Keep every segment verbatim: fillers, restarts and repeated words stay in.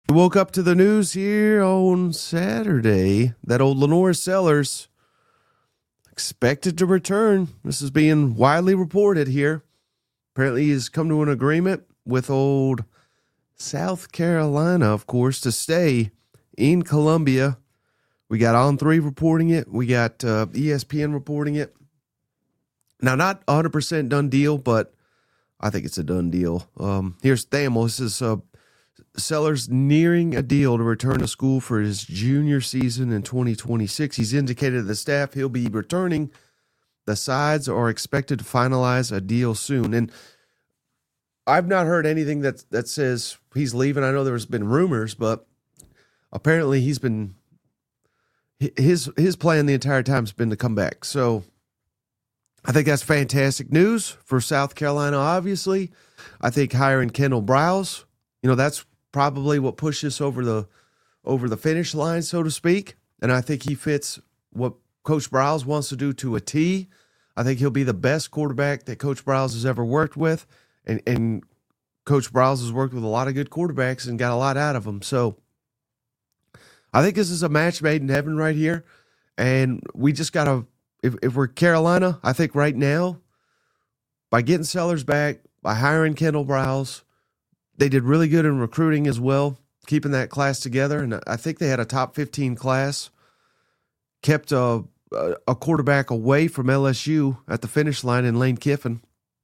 We woke up to the news here on Saturday that old Lenore Sellers expected to return. This is being widely reported here. Apparently he's come to an agreement with old South Carolina, of course, to stay in Columbia. We got On three reporting it. We got uh, E S P N reporting it. Now, not one hundred percent done deal, but I think it's a done deal. Um, here's Thamel. This is uh, Sellers nearing a deal to return to school for his junior season in twenty twenty-six. He's indicated to the staff he'll be returning. The sides are expected to finalize a deal soon. And I've not heard anything that that says he's leaving. I know there's been rumors, but apparently he's been his his plan the entire time has been to come back. So I think that's fantastic news for South Carolina, obviously. I think hiring Kendall Briles, you know, that's probably what pushes over the over the finish line, so to speak. And I think he fits what Coach Briles wants to do to a T. I think he'll be the best quarterback that Coach Briles has ever worked with. And, and Coach Briles has worked with a lot of good quarterbacks and got a lot out of them. So I think this is a match made in heaven right here. And we just got to, if, if we're Carolina, I think right now, by getting Sellers back, by hiring Kendall Briles, they did really good in recruiting as well, keeping that class together. And I think they had a top fifteen class, kept a, a quarterback away from L S U at the finish line in Lane Kiffin.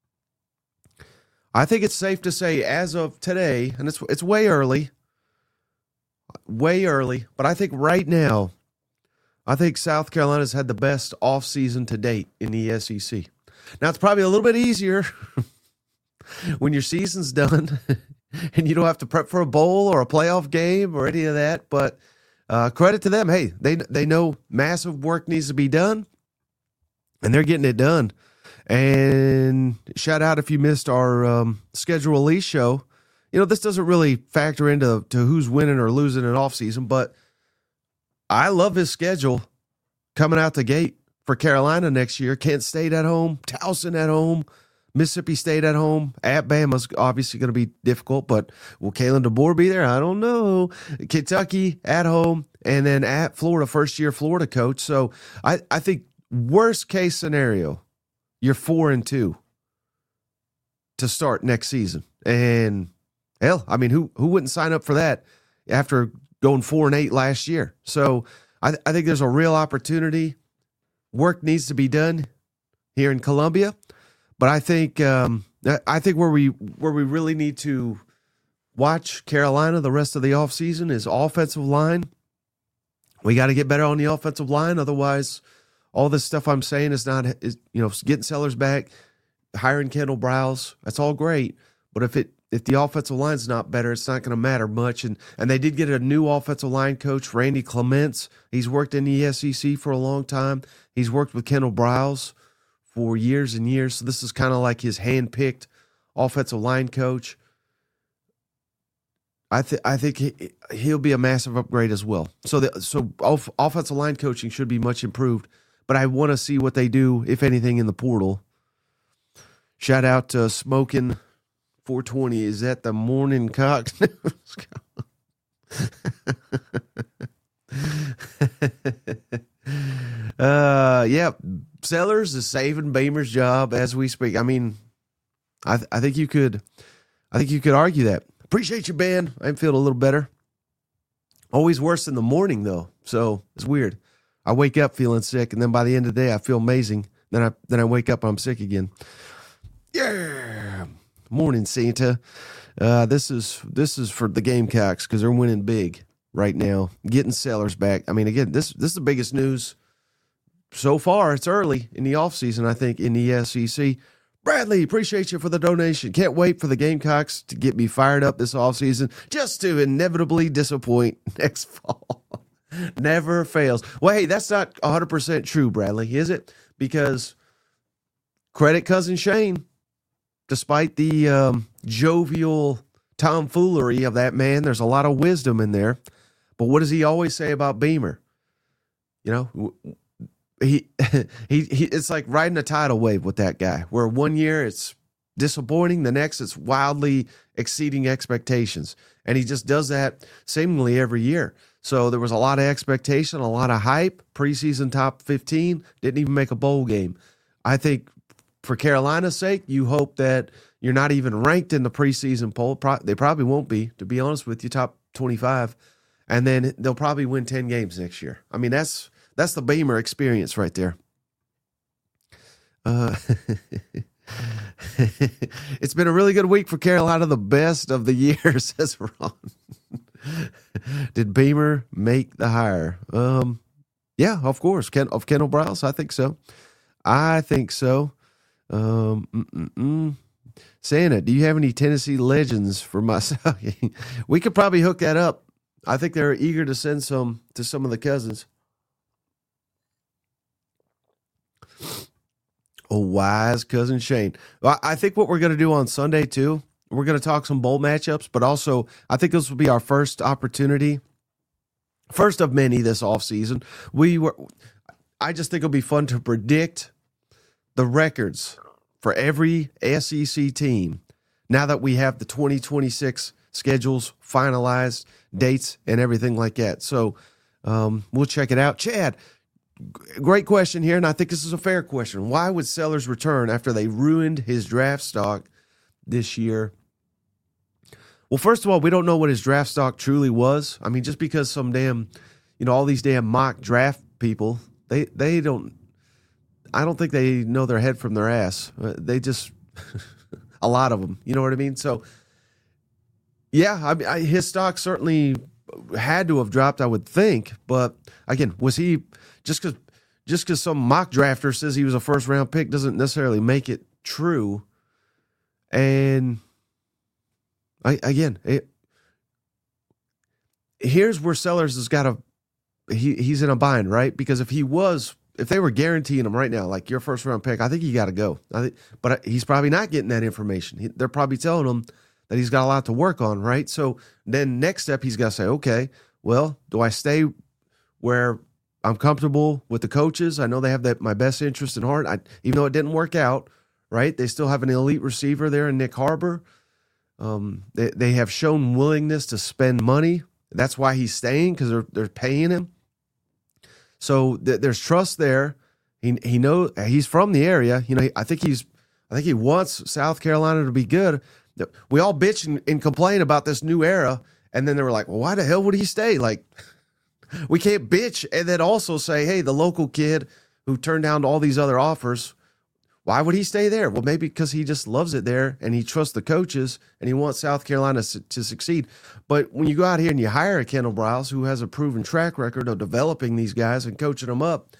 I think it's safe to say as of today, and it's it's way early, way early, but I think right now, I think South Carolina's had the best offseason to date in the S E C. Now, it's probably a little bit easier when your season's done and you don't have to prep for a bowl or a playoff game or any of that, but uh, credit to them. Hey, they they know massive work needs to be done, and they're getting it done. And shout out if you missed our um, schedule release show. You know, this doesn't really factor into to who's winning or losing in offseason, but I love his schedule coming out the gate for Carolina next year. Kent State at home, Towson at home, Mississippi State at home. At Bama's obviously going to be difficult, but will Kalen DeBoer be there? I don't know. Kentucky at home, and then at Florida, first-year Florida coach. So I, I think worst-case scenario, you're four and two to start next season. And, hell, I mean, who who wouldn't sign up for that after going four and eight last year? So I, I think there's a real opportunity. Work needs to be done here in Columbia. But I think um, I think where we where we really need to watch Carolina the rest of the offseason is offensive line. We got to get better on the offensive line. Otherwise, all this stuff I'm saying is not, is, you know, getting Sellers back, hiring Kendall Briles, that's all great. But if it if the offensive line's not better, it's not going to matter much. And and they did get a new offensive line coach, Randy Clements. He's worked in the S E C for a long time. He's worked with Kendall Briles for years and years. So this is kind of like his hand-picked offensive line coach. I think I think he, he'll be a massive upgrade as well. So the so off, offensive line coaching should be much improved. But I want to see what they do, if anything, in the portal. Shout out to Smoking four twenty. Is that the Morning Cox? uh, yeah, Sellers is saving Beamer's job as we speak. I mean, I th- I think you could, I think you could argue that. Appreciate you, Ben. I'm feeling a little better. Always worse in the morning though, so it's weird. I wake up feeling sick, and then by the end of the day, I feel amazing. Then I then I wake up, I'm sick again. Yeah, morning Santa. Uh, this is this is for the Gamecocks because they're winning big right now. Getting Sellers back. I mean, again, this this is the biggest news so far. It's early in the offseason, I think, in the S E C. Bradley, appreciate you for the donation. Can't wait for the Gamecocks to get me fired up this offseason just to inevitably disappoint next fall. Never fails. Well, hey, that's not one hundred percent true, Bradley, is it? Because credit Cousin Shane, despite the um, jovial tomfoolery of that man, there's a lot of wisdom in there. But what does he always say about Beamer? You know, he he he. It's like riding a tidal wave with that guy. Where one year it's disappointing, the next it's wildly exceeding expectations. And he just does that seemingly every year. So there was a lot of expectation, a lot of hype, preseason top fifteen, didn't even make a bowl game. I think for Carolina's sake, you hope that you're not even ranked in the preseason poll. Pro- they probably won't be, to be honest with you, top twenty-five. And then they'll probably win ten games next year. I mean, that's that's the Beamer experience right there. Uh, it's been a really good week for Carolina, the best of the year, says Ron. Did Beamer make the hire? Um, yeah, of course. Ken, of Kendall Briles, I think so. I think so. Um, mm-mm-mm. Santa, do you have any Tennessee legends for myself? We could probably hook that up. I think they're eager to send some to some of the cousins. Oh, wise cousin Shane. Well, I think what we're going to do on Sunday, too, we're going to talk some bowl matchups, but also I think this will be our first opportunity, first of many this offseason. We were, I just think it'll be fun to predict the records for every S E C team now that we have the twenty twenty-six schedules finalized, dates, and everything like that. So um, we'll check it out. Chad, great question here, and I think this is a fair question. Why would Sellers return after they ruined his draft stock this year? Well, first of all, we don't know what his draft stock truly was. I mean, just because some damn, you know, all these damn mock draft people, they they don't, I don't think they know their head from their ass. They just, a lot of them, you know what I mean? So, yeah, I, I, his stock certainly had to have dropped, I would think. But again, was he just because just because some mock drafter says he was a first round pick doesn't necessarily make it true. And I, again, it, here's where Sellers has got to he he's in a bind, right? Because if he was, if they were guaranteeing him right now, like your first round pick, I think you got to go. I think, but he's probably not getting that information. He, they're probably telling him that he's got a lot to work on, right? So then next step, he's got to say, okay, well, do I stay where I'm comfortable with the coaches? I know they have that my best interest in heart. I, even though it didn't work out, right? They still have an elite receiver there in Nick Harbor. Um, they they have shown willingness to spend money. That's why he's staying, because they're they're paying him. So th- there's trust there. He he know he's from the area. You know, I think he's I think he wants South Carolina to be good. We all bitch and, and complain about this new era, and then they were like, well, why the hell would he stay? Like, we can't bitch and then also say, hey, the local kid who turned down all these other offers, why would he stay there? Well, maybe because he just loves it there and he trusts the coaches and he wants South Carolina to, to succeed. But when you go out here and you hire a Kendall Briles who has a proven track record of developing these guys and coaching them up,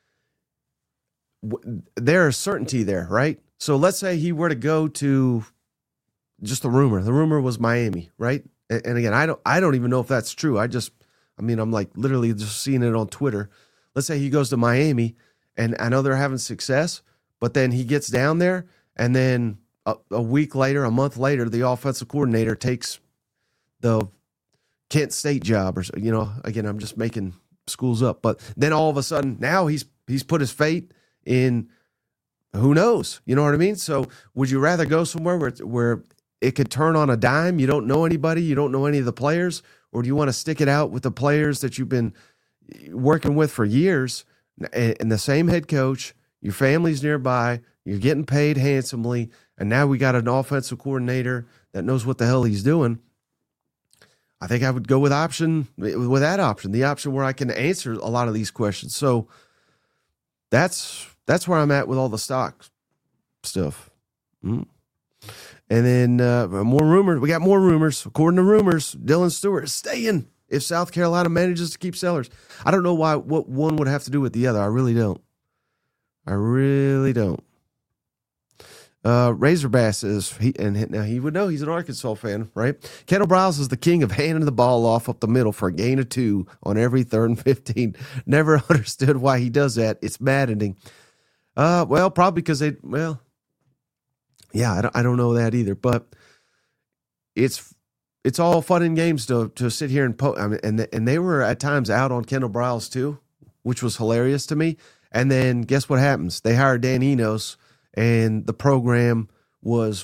there's certainty there, right? So let's say he were to go to just the rumor. The rumor was Miami, right? And, and again, I don't I don't even know if that's true. I just, I mean, I'm like literally just seeing it on Twitter. Let's say he goes to Miami, and I know they're having success, but then he gets down there, and then a, a week later, a month later, the offensive coordinator takes the Kent State job, or you know, again, I'm just making schools up. But then all of a sudden, now he's he's put his fate in. Who knows? You know what I mean? So, would you rather go somewhere where where it could turn on a dime? You don't know anybody, you don't know any of the players, or do you want to stick it out with the players that you've been working with for years, and the same head coach? Your family's nearby, you're getting paid handsomely, and now we got an offensive coordinator that knows what the hell he's doing. I think I would go with option with that option, the option where I can answer a lot of these questions. So that's that's where I'm at with all the stock stuff. Mm. And then uh, more rumors. We got more rumors. According to rumors, Dylan Stewart is staying if South Carolina manages to keep Sellers. I don't know why what one would have to do with the other. I really don't. I really don't. Uh, Razorbass says, he, and now he would know he's an Arkansas fan, right? Kendall Briles is the king of handing the ball off up the middle for a gain of two on every third and fifteen. Never understood why he does that. It's maddening. Uh, well, probably because they, well, yeah, I don't, I don't know that either, but it's it's all fun and games to to sit here and po- I mean, and and they were at times out on Kendall Briles too, which was hilarious to me. And then guess what happens? They hired Dan Enos, and the program was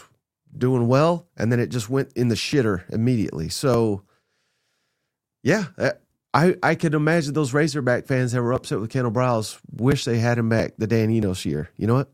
doing well, and then it just went in the shitter immediately. So, yeah, I I could imagine those Razorback fans that were upset with Kendall Briles wish they had him back the Dan Enos year. You know what?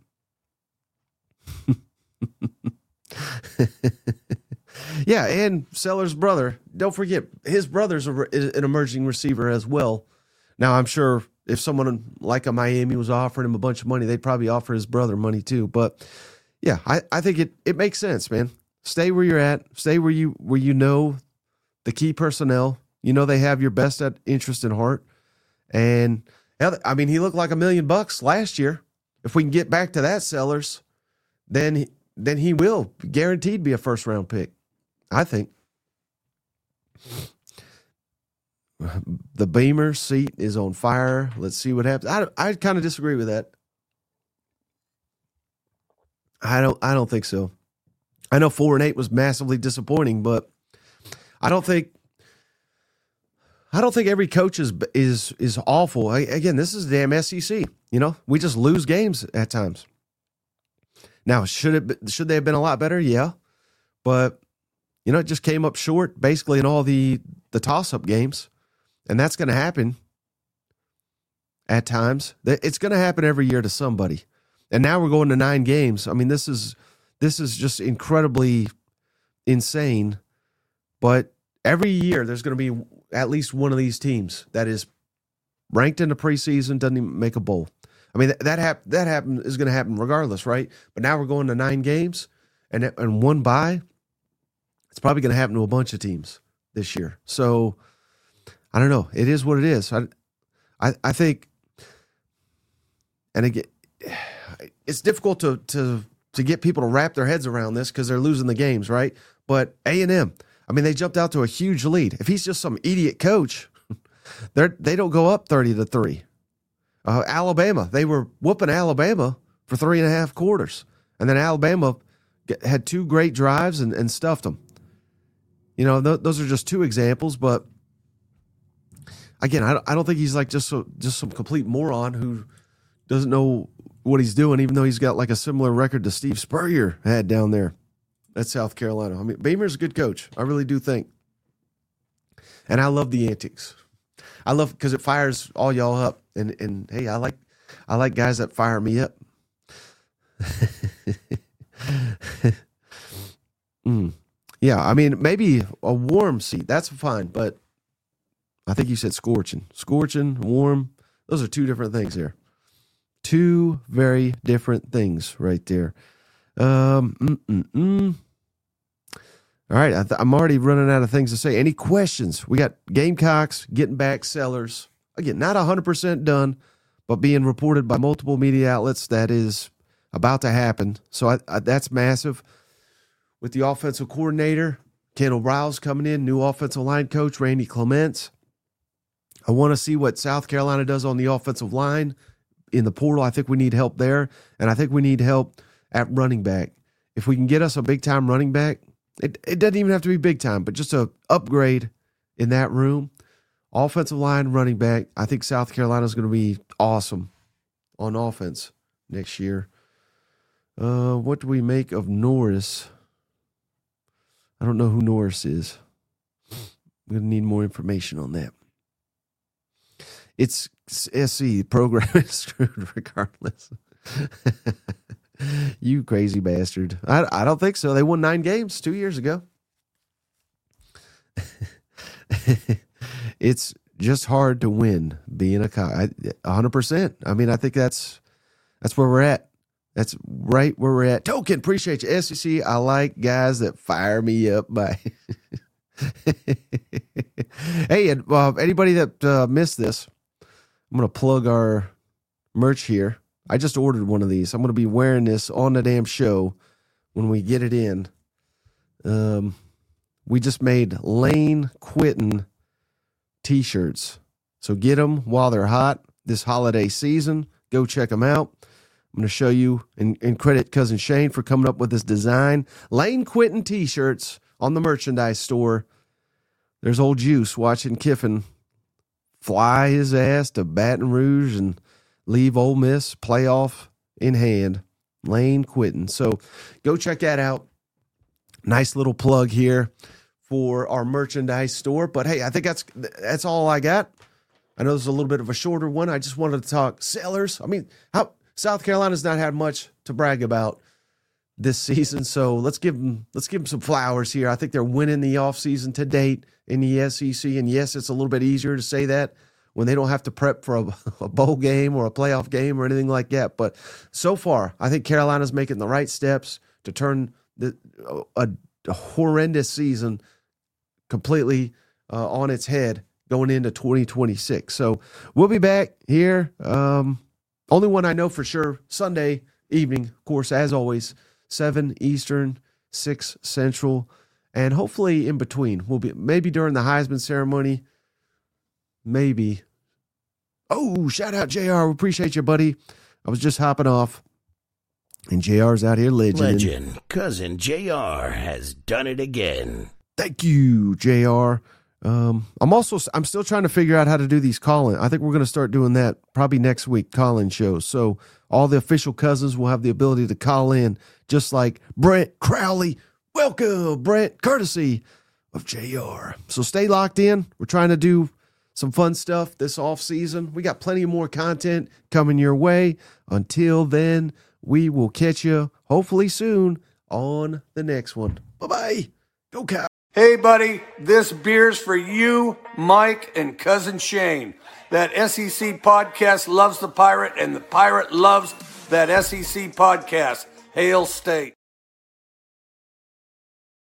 Yeah, and Sellers' brother. Don't forget, his brother's a, an emerging receiver as well. Now, I'm sure if someone like a Miami was offering him a bunch of money, they'd probably offer his brother money too. But yeah, I, I think it, it makes sense, man. Stay where you're at. Stay where you where you know the key personnel. You know they have your best at interest and heart. And I mean, he looked like a million bucks last year. If we can get back to that, Sellers, then then he will guaranteed be a first round pick, I think. The Beamer seat is on fire. Let's see what happens. I I kind of disagree with that. I don't I don't think so. I know four and eight was massively disappointing, but I don't think I don't think every coach is is is awful. I, again, this is the damn S E C. You know, we just lose games at times. Now, should it be, should they have been a lot better? Yeah, but you know, it just came up short basically in all the the toss up games, and that's going to happen at times. It's going to happen every year to somebody. And now we're going to nine games. I mean, this is this is just incredibly insane. But every year there's going to be at least one of these teams that is ranked in the preseason, doesn't even make a bowl. I mean, that that, hap- that happen is going to happen regardless, right? But now we're going to nine games and and one bye. It's probably going to happen to a bunch of teams this year. So I don't know. It is what it is. I I, I think, and again, it's difficult to to to get people to wrap their heads around this because they're losing the games, right? But A and M, I mean, they jumped out to a huge lead. If he's just some idiot coach, they they don't go up thirty to three. Uh, Alabama, they were whooping Alabama for three and a half quarters, and then Alabama get, had two great drives and, and stuffed them. You know, th- those are just two examples, but again, I don't, I don't think he's like just so, just some complete moron who doesn't know what he's doing, even though he's got like a similar record to Steve Spurrier had down there at South Carolina. I mean, Beamer's a good coach. I really do think. And I love the antics. I love because it fires all y'all up. And and hey, I like I like guys that fire me up. mm. Yeah, I mean, maybe a warm seat, that's fine, but I think you said scorching. Scorching, warm, those are two different things there. Two very different things right there. Um, mm, mm, mm. All right, I th- I'm already running out of things to say. Any questions? We got Gamecocks getting back Sellers. Again, not one hundred percent done, but being reported by multiple media outlets that is about to happen. So I, I, that's massive. With the offensive coordinator, Kendall Briles coming in, new offensive line coach, Randy Clements. I want to see what South Carolina does on the offensive line in the portal. I think we need help there, and I think we need help at running back. If we can get us a big-time running back, it, it doesn't even have to be big-time, but just a upgrade in that room. Offensive line, running back, I think South Carolina is going to be awesome on offense next year. Uh, what do we make of Norris? I don't know who Norris is. I'm going to need more information on that. It's S C. Program is screwed regardless. You crazy bastard. I, I don't think so. They won nine games two years ago. It's just hard to win being a cock. one hundred percent. I mean, I think that's that's where we're at. That's right where we're at. Token, appreciate you. S E C, I like guys that fire me up by. Hey, and uh, anybody that uh, missed this, I'm going to plug our merch here. I just ordered one of these. I'm going to be wearing this on the damn show when we get it in. Um, we just made Lane Quitting t-shirts. So get them while they're hot this holiday season. Go check them out. I'm going to show you and, and credit Cousin Shane for coming up with this design. Lane Quitting t-shirts on the merchandise store. There's old Juice watching Kiffin fly his ass to Baton Rouge and leave Ole Miss playoff in hand. Lane Quitting. So go check that out. Nice little plug here for our merchandise store. But hey, I think that's that's all I got. I know this is a little bit of a shorter one. I just wanted to talk Sailors. I mean, how South Carolina's not had much to brag about this season, so let's give them let's give them some flowers here. I think they're winning the offseason to date in the S E C, and yes, it's a little bit easier to say that when they don't have to prep for a, a bowl game or a playoff game or anything like that. But so far, I think Carolina's making the right steps to turn the, a, a horrendous season completely uh, on its head going into twenty twenty-six. So we'll be back here. Um, only one I know for sure, Sunday evening, of course, as always, seven Eastern, six Central, and hopefully in between. We'll be maybe during the Heisman ceremony, maybe. Oh, shout out J R. We appreciate you, buddy. I was just hopping off, and J R's out here legend. Legend. Cousin J R has done it again. Thank you, J R. Um, I'm also I'm still trying to figure out how to do these call-in. I think we're going to start doing that probably next week, call-in shows. So all the official cousins will have the ability to call in, just like Brent Crowley. Welcome, Brent, courtesy of J R. So stay locked in. We're trying to do some fun stuff this off season. We got plenty more content coming your way. Until then, we will catch you hopefully soon on the next one. Bye-bye. Go Cow. Hey, buddy, this beer's for you, Mike, and Cousin Shane. That S E C podcast loves the Pirate, and the Pirate loves that S E C podcast. Hail State.